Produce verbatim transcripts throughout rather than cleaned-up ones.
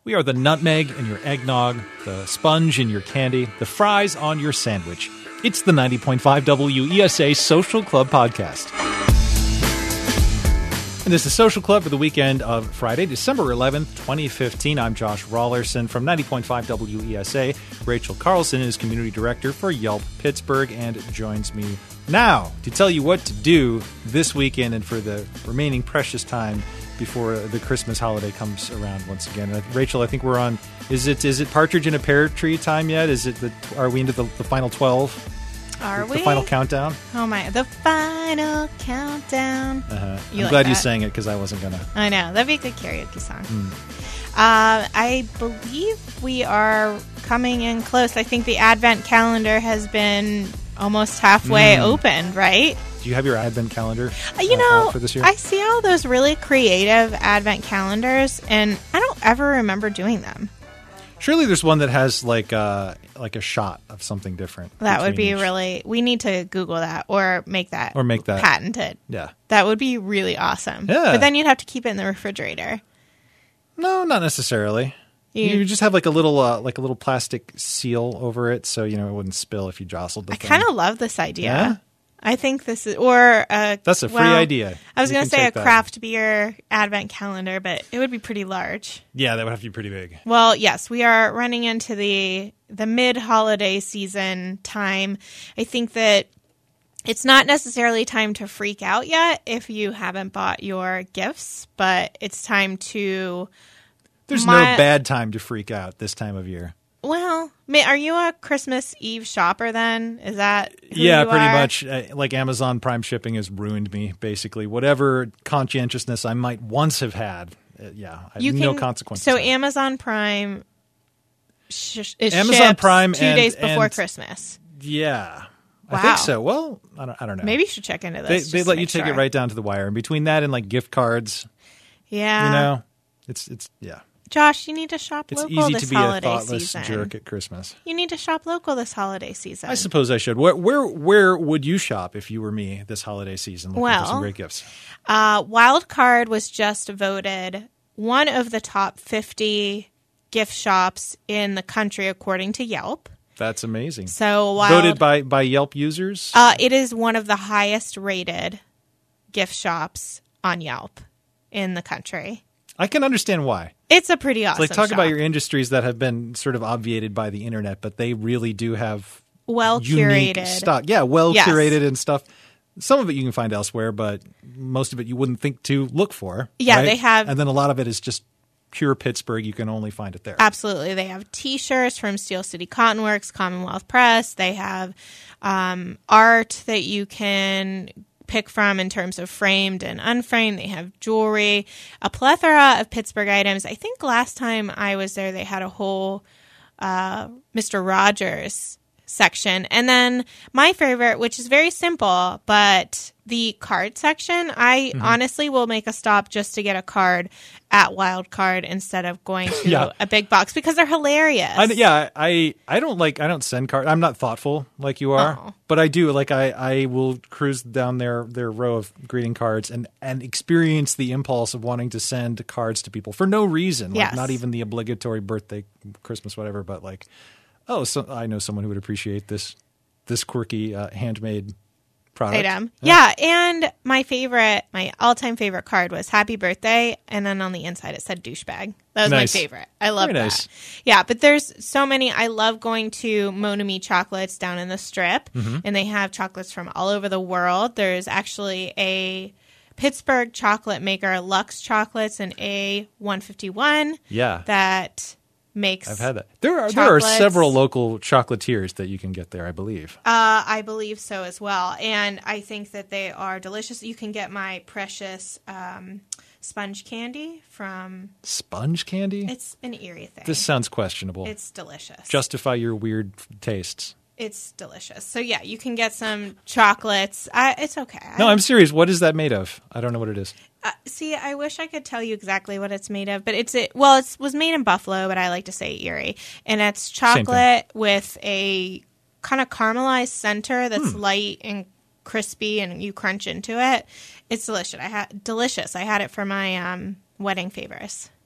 We are the nutmeg in your eggnog, the sponge in your candy, the fries on your sandwich. It's the ninety point five W E S A Social Club Podcast. And this is Social Club for the weekend of Friday, December eleventh, twenty fifteen. I'm Josh Rawlerson from ninety point five W E S A. Rachel Carlson is Community Director for Yelp Pittsburgh and joins me now to tell you what to do this weekend and for the remaining precious time before the Christmas holiday comes around once again. Uh, Rachel, I think we're on, is it is it Partridge in a Pear Tree time yet? Is it the, are we into the, the final twelve? Are the, we? The final countdown? Oh my, the final countdown. Uh-huh. I'm like glad that? you sang it because I wasn't going to. I know, that'd be a good karaoke song. Mm. Uh, I believe we are coming in close. I think the Advent calendar has been almost halfway Mm. opened, right? Do you have your Advent calendar Uh, you uh, know, out for this year? I see all those really creative Advent calendars, and I don't ever remember doing them. Surely there's one that has like uh, like a shot of something different. That would be between each. really, we need to Google that or make that Or make that. patented. Yeah. That would be really awesome. Yeah. But then you'd have to keep it in the refrigerator. No, not necessarily. You, You- just have like a little uh, like a little plastic seal over it, so you know it wouldn't spill if you jostled the I thing. kind of love this idea. Yeah? I think this is, or a, That's a free well, idea. I was You going to can say a take that. craft beer Advent calendar, but it would be pretty large. Yeah, that would have to be pretty big. Well, yes, we are running into the the mid holiday season time. I think that it's not necessarily time to freak out yet if you haven't bought your gifts, but it's time to. There's My- no bad time to freak out this time of year. Well, ma- are you a Christmas Eve shopper then? Is that who Yeah, you pretty are? much. Uh, like Amazon Prime shipping has ruined me, basically. Whatever conscientiousness I might once have had, uh, yeah, I have You no can- consequences. So of it. Amazon Prime sh- is Amazon shipped Prime two and- days before and- Christmas. yeah, I Wow. think so. Well, I don't, I don't know. Maybe you should check into they this. they just to let you make take sure. it right down to the wire, and between that and like gift cards, Yeah. you know, it's it's yeah, Josh, you need to shop it's local easy this to be a holiday thoughtless season. jerk at Christmas. You need to shop local this holiday season. I suppose I should. Where where where would you shop if you were me this holiday season? Looking Well, for some great gifts. Uh, Wild Card was just voted one of the top fifty gift shops in the country according to Yelp. That's amazing. So Wild, Voted by by Yelp users. uh, it is one of the highest rated gift shops on Yelp in the country. I can understand why. It's a pretty awesome Like talk shop. about your industries that have been sort of obviated by the internet, but they really do have well unique curated stock. Yeah, well Yes. curated and stuff. Some of it you can find elsewhere, but most of it you wouldn't think to look for. Yeah, right? they have- and then a lot of it is just pure Pittsburgh. You can only find it there. Absolutely. They have T-shirts from Steel City Cotton Works, Commonwealth Press. They have um, art that you can pick from in terms of framed and unframed. They have jewelry, a plethora of Pittsburgh items. I think last time I was there, they had a whole uh, Mister Rogers section. And then my favorite, which is very simple, but the card section, I Mm-hmm. honestly will make a stop just to get a card at Wild Card instead of going to Yeah. a big box because they're hilarious. I, yeah, I I don't like I don't send cards. I'm not thoughtful like you are, Oh. but I do like I, I will cruise down their their row of greeting cards and and experience the impulse of wanting to send cards to people for no reason, like Yes. not even the obligatory birthday, Christmas, whatever, but like oh, so I know someone who would appreciate this this quirky uh, handmade product. Item. Yeah. And my favorite, my all-time favorite card was Happy Birthday. And then on the inside it said douchebag. That was Nice. my favorite. I love Very that. nice. Yeah. But there's so many. I love going to Monami Chocolates down in the Strip. Mm-hmm. And they have chocolates from all over the world. There's actually a Pittsburgh chocolate maker, Lux Chocolates, and A one fifty-one. Yeah. That makes I've had that. There are there are chocolates. several local chocolatiers that you can get there, I believe. Uh, I believe so as well. And I think that they are delicious. You can get my precious um, sponge candy from, Sponge candy? it's an Erie thing. This sounds questionable. It's delicious. Justify your weird tastes. It's delicious. So yeah, you can get some chocolates. I, it's okay. No, I, I'm serious. What is that made of? I don't know what it is. uh, see, I wish I could tell you exactly what it's made of, but it's it. Well, it was made in Buffalo, but I like to say Erie, and it's thing. chocolate with a kind of caramelized center that's Hmm. light and crispy, and you crunch into it. It's delicious. I had delicious. I had it for my um, wedding favors.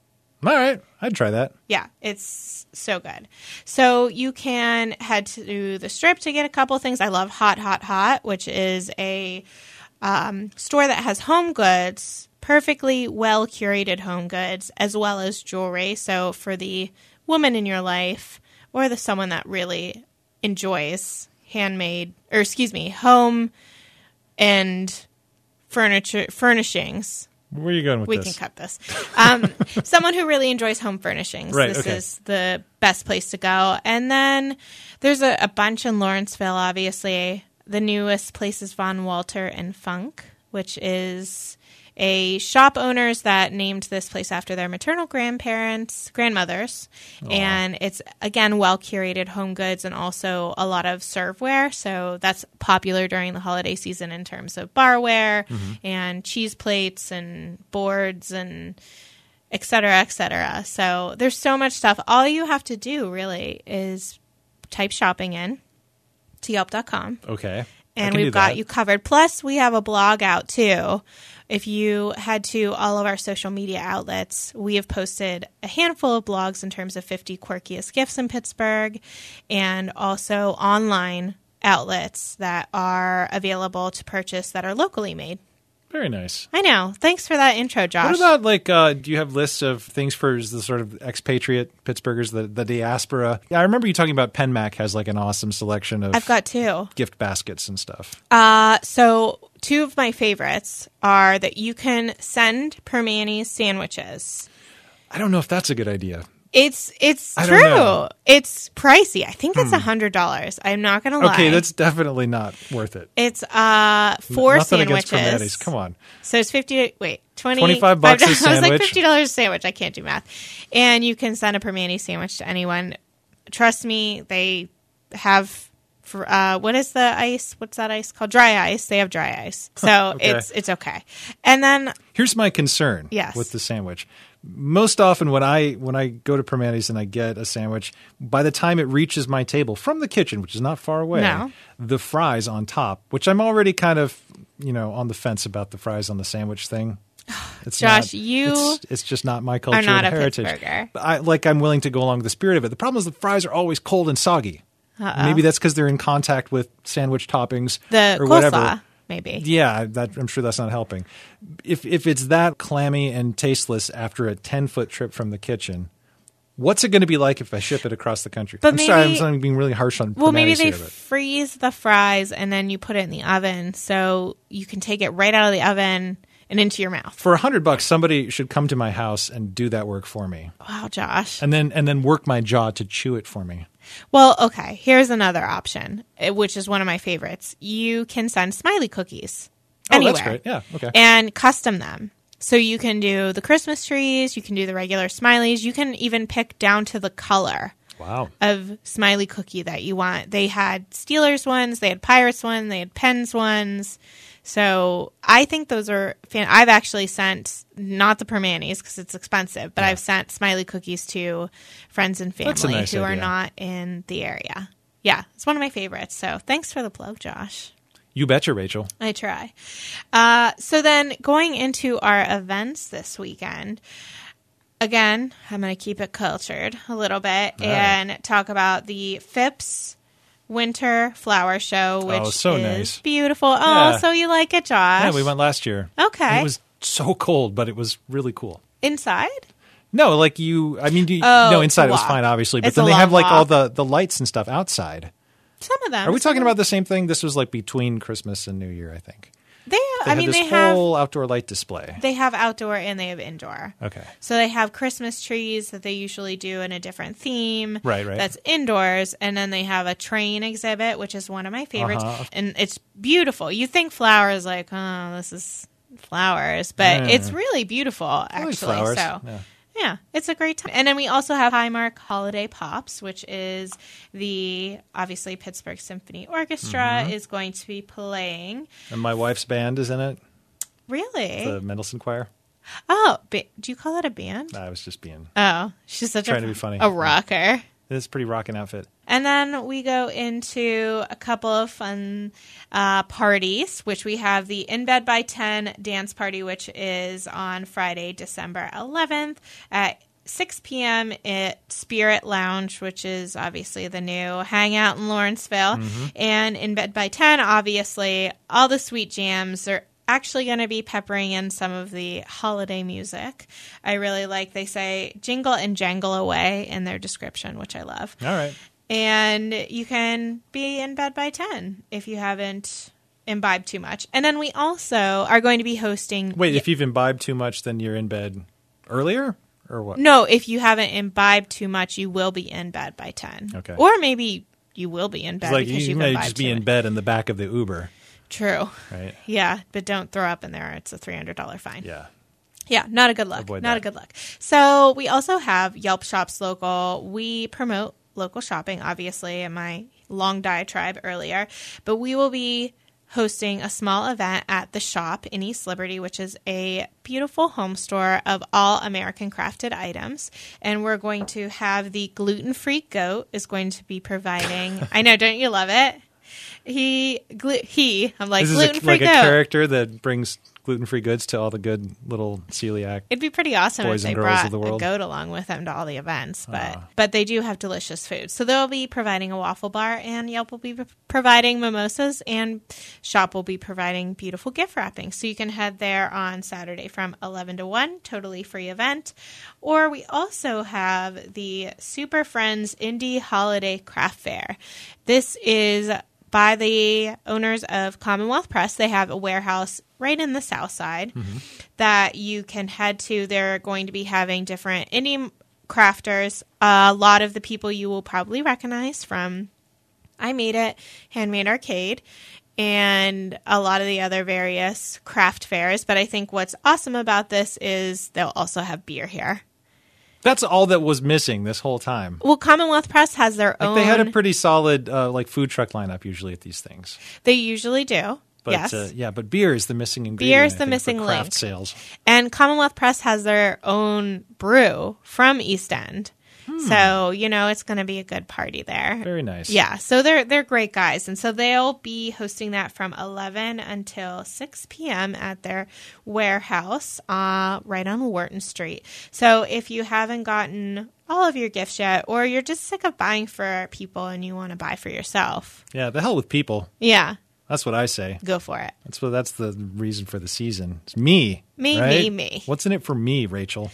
All right. I'd try that. Yeah, it's so good. So you can head to the Strip to get a couple things. I love Hot Hot Hot, which is a um, store that has home goods, perfectly well curated home goods, as well as jewelry. So for the woman in your life or the someone that really enjoys handmade, or excuse me, home and furniture furnishings. Where are you going with we this? We can cut this. Um, someone who really enjoys home furnishings. Right, this okay. is the best place to go. And then there's a, a bunch in Lawrenceville, obviously. The newest place is Von Walter and Funk, which is a shop owners that named this place after their maternal grandparents, grandmothers. Aww. And it's, again, well-curated home goods and also a lot of serveware. So that's popular during the holiday season in terms of barware mm-hmm. and cheese plates and boards and et cetera, et cetera. So there's so much stuff. All you have to do, really, is type shopping in to Yelp dot com. Okay. And we've got you covered. Plus, we have a blog out, too. If you head to all of our social media outlets, we have posted a handful of blogs in terms of fifty quirkiest gifts in Pittsburgh and also online outlets that are available to purchase that are locally made. Very nice. I know. Thanks for that intro, Josh. What about, like, uh, do you have lists of things for the sort of expatriate Pittsburghers, the, the diaspora? Yeah, I remember you talking about PenMac has, like, an awesome selection of I've got two gift baskets and stuff. Uh, so two of my favorites are that you can send Permanis sandwiches. I don't know if that's a good idea. It's it's I true. It's pricey. I think it's a hundred dollars. I'm not gonna lie. Okay, that's definitely not worth it. It's uh four Nothing sandwiches. Against Permanis. Come on. So it's fifty. Wait, twenty. Twenty-five bucks a sandwich. I was like fifty dollars a sandwich. I can't do math. And you can send a Permani sandwich to anyone. Trust me, they have. For, uh, what is the ice? What's that ice called? Dry ice. They have dry ice, so okay. it's it's okay. And then here's my concern. Yes. With the sandwich. Most often when I when I go to Permanis and I get a sandwich, by the time it reaches my table from the kitchen, which is not far away, no. the fries on top, which I'm already kind of, you know, on the fence about the fries on the sandwich thing. It's Josh, not, you it's, it's just not my culture are not and a heritage. Pittsburgher. I, like I'm willing to go along with the spirit of it. The problem is the fries are always cold and soggy. Uh-oh. Maybe that's because they're in contact with sandwich toppings the or coleslaw, whatever. Maybe. Yeah, that, I'm sure that's not helping. If if it's that clammy and tasteless after a ten-foot trip from the kitchen, what's it going to be like if I ship it across the country? But I'm maybe, sorry, I'm, sorry, I'm being really harsh on Well, maybe they here, freeze the fries and then you put it in the oven so you can take it right out of the oven and into your mouth. For a hundred bucks, somebody should come to my house and do that work for me. Wow, Josh. And then and then work my jaw to chew it for me. Well, okay. Here's another option, which is one of my favorites. You can send smiley cookies oh, anywhere. That's great. Yeah, okay. And custom them. So you can do the Christmas trees. You can do the regular smileys. You can even pick down to the color. Wow. Of smiley cookie that you want. They had Steelers ones. They had Pirates ones. They had Pens ones. So I think those are fan- I've actually sent, not the Permanis because it's expensive, but yeah. I've sent smiley cookies to friends and family nice who idea. are not in the area. Yeah, it's one of my favorites. So thanks for the plug, Josh. You betcha, Rachel. I try. Uh, so then going into our events this weekend, again, I'm going to keep it cultured a little bit All and right. talk about the Phipps Winter Flower Show, which oh, so is nice. beautiful. Oh, yeah. so you like it, Josh? Yeah, we went last year. Okay. It was so cold, but it was really cool. Inside? No, like you, I mean, you, oh, no, inside it was walk. fine, obviously, but it's then they have like walk. all the, the lights and stuff outside. Some of them. Are we talking about the same thing? This was like between Christmas and New Year, I think. They, they I mean, this they have whole outdoor light display. They have outdoor and they have indoor. Okay. So they have Christmas trees that they usually do in a different theme. Right, right. That's indoors, and then they have a train exhibit, which is one of my favorites, uh-huh. and it's beautiful. You think flowers, like, oh, this is flowers, but yeah. it's really beautiful, actually. I like flowers. So. Yeah. Yeah, it's a great time. And then we also have Highmark Holiday Pops, which is the, obviously, Pittsburgh Symphony Orchestra mm-hmm. is going to be playing. And my wife's band is in it. Really? The Mendelssohn Choir. Oh, ba- do you call it a band? I was just being... Oh, she's such trying a, to be funny. a rocker. It's a pretty rocking outfit. And then we go into a couple of fun uh, parties, which we have the In Bed by ten dance party, which is on Friday, December eleventh at six p.m. at Spirit Lounge, which is obviously the new hangout in Lawrenceville. Mm-hmm. And In Bed by ten, obviously, all the sweet jams are actually going to be peppering in some of the holiday music. I really like, they say, jingle and jangle away in their description, which I love. All right. And you can be in bed by ten if you haven't imbibed too much. And then we also are going to be hosting... Wait, if you've imbibed too much, then you're in bed earlier? Or what? No, if you haven't imbibed too much, you will be in bed by ten. Okay. Or maybe you will be in bed it's like because you, you've you may imbibed just be too in much. bed in the back of the Uber. True. Right. Yeah, but don't throw up in there. It's a three hundred dollars fine. Yeah. Yeah, not a good look. Avoid not that. a good look. So we also have Yelp Shops Local. We promote local shopping, obviously, in my long diatribe earlier. But we will be hosting a small event at The Shop in East Liberty, which is a beautiful home store of all American crafted items. And we're going to have the gluten-free goat is going to be providing... I know, don't you love it? He, glu- he, I'm like, This is gluten-free a, like goat. a character that brings gluten-free goods to all the good little celiac. It'd be pretty awesome boys if they and girls brought of the a world. goat along with them to all the events, but Ah. but they do have delicious food. So they'll be providing a waffle bar, and Yelp will be p- providing mimosas, and Shop will be providing beautiful gift wrapping. So you can head there on Saturday from eleven to one, totally free event. Or we also have the Super Friends Indie Holiday Craft Fair. This is by the owners of Commonwealth Press. They have a warehouse right in the south side mm-hmm. that you can head to. They're going to be having different indie crafters. Uh, a lot of the people you will probably recognize from I Made It, Handmade Arcade, and a lot of the other various craft fairs. But I think what's awesome about this is they'll also have beer here. That's all that was missing this whole time. Well, Commonwealth Press has their like own... They had a pretty solid uh, like food truck lineup usually at these things. They usually do, but, yes. Uh, yeah, but beer is the missing ingredient. Beer is I the think, missing for craft link. sales. And Commonwealth Press has their own brew from East End. Hmm. So, you know, it's going to be a good party there. Very nice. Yeah, so they're they're great guys. And so they'll be hosting that from eleven until six p.m. at their warehouse uh, right on Wharton Street. So if you haven't gotten all of your gifts yet, or you're just sick of buying for people and you want to buy for yourself. Yeah, the hell with people. Yeah. That's what I say. Go for it. That's what. That's the reason for the season. It's me. Me, right? me, me. What's in it for me, Rachel?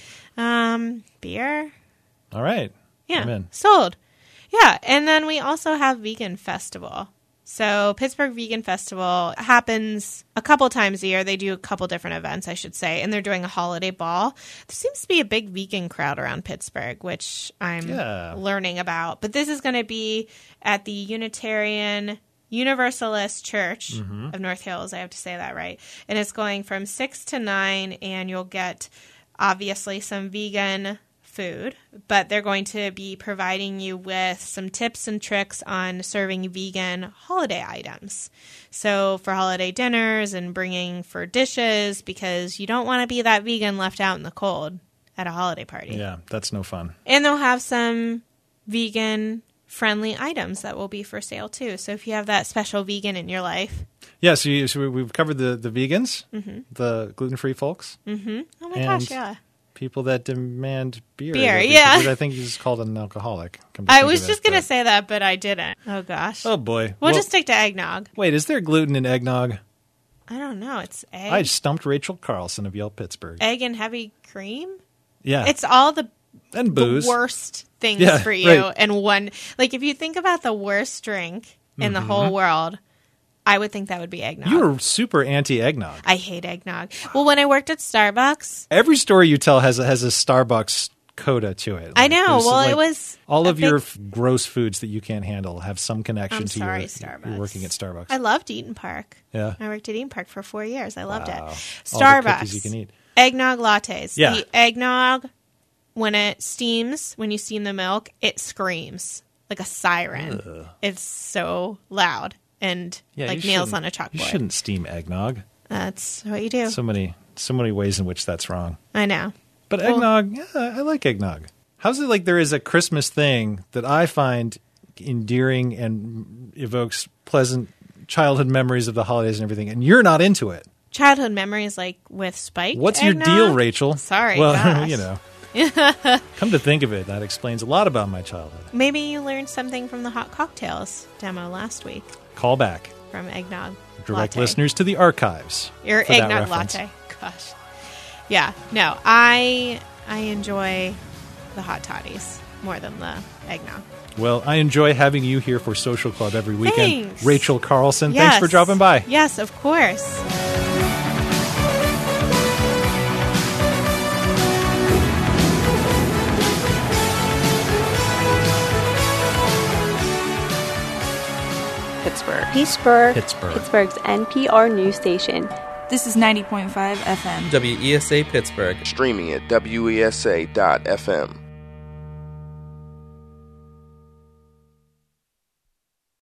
Um, beer. All right. Yeah. I'm in. Sold. Yeah. And then we also have Vegan Festival. So Pittsburgh Vegan Festival happens a couple times a year. They do a couple different events, I should say, and they're doing a holiday ball. There seems to be a big vegan crowd around Pittsburgh, which I'm yeah. learning about. But this is going to be at the Unitarian Universalist Church mm-hmm. of North Hills. I have to say that right. And it's going from six to nine, and you'll get obviously some vegan food, but they're going to be providing you with some tips and tricks on serving vegan holiday items. So for holiday dinners and bringing for dishes, because you don't want to be that vegan left out in the cold at a holiday party. Yeah, that's no fun. And they'll have some vegan friendly items that will be for sale too. So if you have that special vegan in your life. Yeah, so, you, so we've covered the, the vegans, mm-hmm. the gluten-free folks. Mm-hmm. Oh my and gosh, yeah. People that demand beer. Beer, because yeah. I think he's called an alcoholic. Come to I think was of just it, going to but- say that, but I didn't. Oh gosh. Oh boy. We'll, Well, just stick to eggnog. Wait, is there gluten in eggnog? I don't know. It's egg. I stumped Rachel Carlson of Yelp Pittsburgh. Egg and heavy cream? Yeah. It's all the, and booze. the worst things Yeah, for you. right. And one, like if you think about the worst drink in the Mm-hmm. whole world, I would think that would be eggnog. You were super anti-eggnog. I hate eggnog. Well, when I worked at Starbucks. Every story you tell has a, has a Starbucks coda to it. I Like, know. there's, Well, like, it was. all a of your big- f- gross foods that you can't handle have some connection I'm to sorry, your, Starbucks. your working at Starbucks. I loved Eaton Park. Yeah. I worked at Eaton Park for four years. I loved Wow. it. All the Starbucks. cookies you can eat. Eggnog lattes. Yeah. The eggnog, when it steams, when you steam the milk, it screams like a siren. Ugh. It's so loud and Yeah, like you nails shouldn't- on a chalkboard. You shouldn't steam eggnog. That's what you do. So many, so many ways in which that's wrong. I know. But Well- eggnog, yeah, I like eggnog. How's it like there is a Christmas thing that I find endearing and evokes pleasant childhood memories of the holidays and everything, and you're not into it? Childhood memories like with Spike. What's eggnog? your deal, Rachel? Sorry, Well, gosh. you know. Come to think of it, that explains a lot about my childhood. Maybe you learned something from the hot cocktails demo last week. Call back. From Eggnog Direct Latte. listeners to the archives. Your for that Eggnog reference. Latte. Gosh. Yeah, no, I I enjoy the hot toddies more than the eggnog. Well, I enjoy having you here for Social Club every weekend. Thanks. Rachel Carlson, Yes. thanks for dropping by. Yes, of course. Pittsburgh. Pittsburgh. Pittsburgh. Pittsburgh's N P R news station. This is ninety point five F M. W E S A Pittsburgh. Streaming at W E S A dot F M.